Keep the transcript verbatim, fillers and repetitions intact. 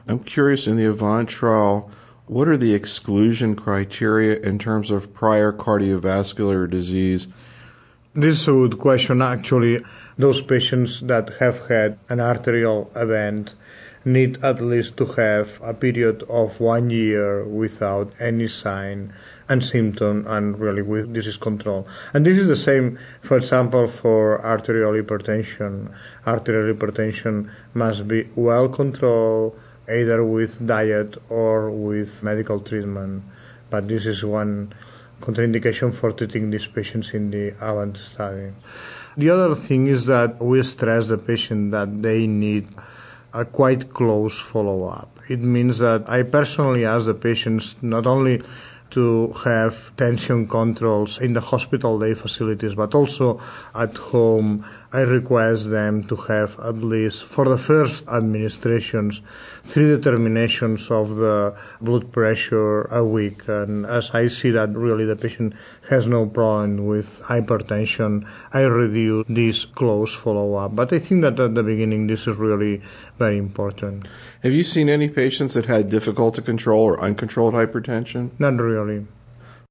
I'm curious, in the AVANT trial, what are the exclusion criteria in terms of prior cardiovascular disease? This is a good question. Actually, those patients that have had an arterial event need at least to have a period of one year without any sign and symptom and really with disease control. And this is the same, for example, for arterial hypertension. Arterial hypertension must be well controlled, either with diet or with medical treatment. But this is one contraindication for treating these patients in the AVANT study. The other thing is that we stress the patient that they need a quite close follow-up. It means that I personally ask the patients not only to have tension controls in the hospital day facilities, but also at home. I request them to have at least, for the first administrations, three determinations of the blood pressure a week. And as I see that really the patient has no problem with hypertension, I reduce this close follow-up. But I think that at the beginning this is really very important. Have you seen any patients that had difficult to control or uncontrolled hypertension? Not really.